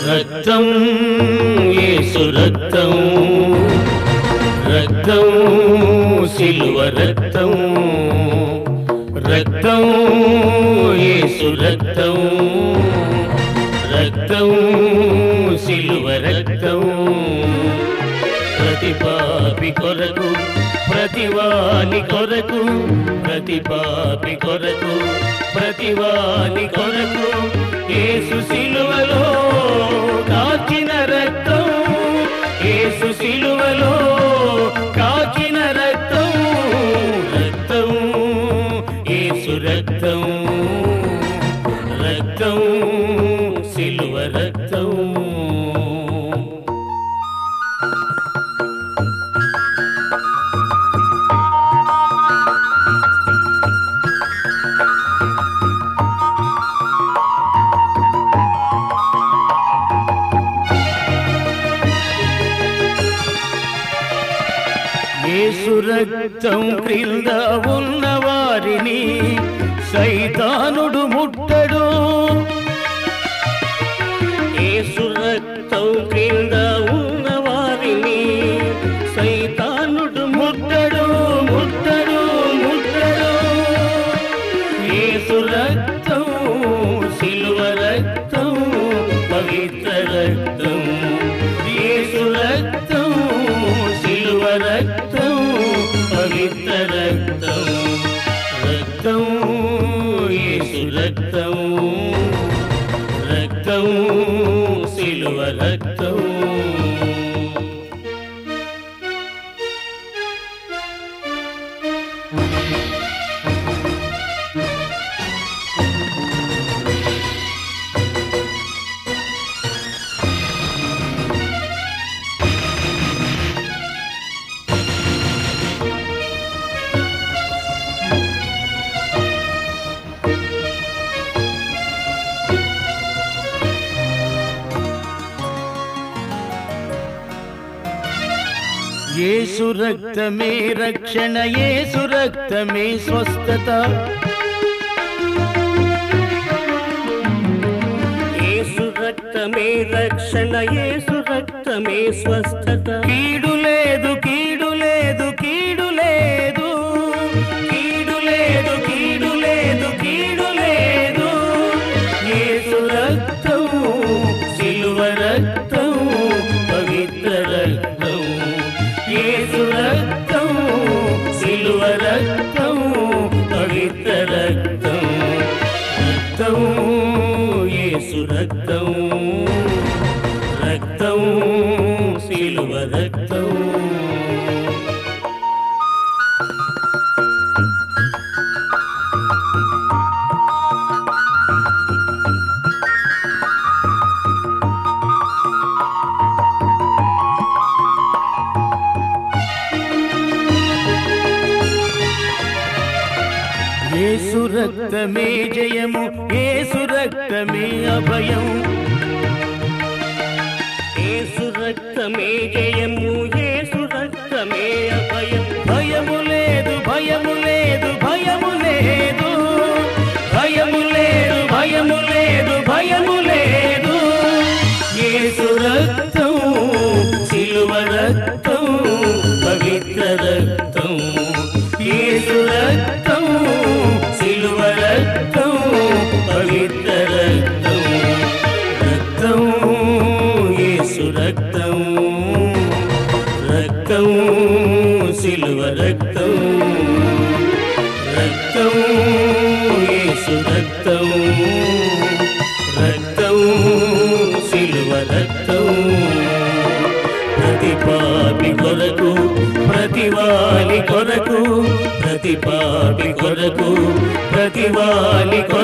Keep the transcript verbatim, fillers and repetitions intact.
రక్తం యేసు రక్తం రక్తం సిలువ రక్తం రక్తం యేసు రక్తం రక్తం సిలువ రక్తం ప్రతి పాపి కొరకు ప్రతి వాని కొరకు ప్రతి పాపి కొరకు ప్రతి వాని కొరకు యేసు సిలువలో కాచిన రక్తం యేసు సిలువలో కాచిన రక్తం రక్తం యేసు రక్తం రక్తం సిలువ రక్తం యేసు రక్తం క్రింద ఉన్న వారిని సైతానుడు ముట్టడు యేసు రక్తం క్రింద ఉన్న వారిని సైతానుడు ముట్టడు ముట్టడు ముట్టడు యేసు రక్తం సిలువ రక్తం పవిత్ర రక్తం యేసు రక్తం సిలువ రక్తం పవిత్ర రక్తం రక్తం యేసు రక్తం రక్తం సిలువ రక్తం యేసు రక్తమే రక్షణ యేసు రక్తమే స్వస్థత యేసు రక్తమే రక్షణ యేసు రక్తమే స్వస్థత కీడు లేదు కీడు లేదు కీడు లేదు కీడు లేదు కీడు లేదు కీడు లేదు యేసు రక్తం సిలువ రక్తం పవిత్ర రక్తం యేసు రక్తం సిలువ రక్తం పవిత్ర రక్తం రక్తం యేసు రక్తం రక్తం సిలువ రక్తం యేసు రక్తమే జయము యేసు రక్తమే అభయం యేసు రక్తమే జయము యేసు రక్తమే అభయం భయము లేదు భయము లేదు భయము లేదు భయము లేదు భయము లేదు భయము లేదు యేసు రక్తం సిలువ రక్తం పవిత్ర రక్తం యేసు రక్తం సిలువ రక్తం పవిత్ర రక్తం రక్తం యేసు రక్తం రక్తం సిలువ రక్తం రక్తం యేసు రక్తం రక్తం సిలువ రక్తం ప్రతి పాపి కొరకు ప్రతి వాని కొరకు ప్రతి పాపి కొరకు ప్రతి వాని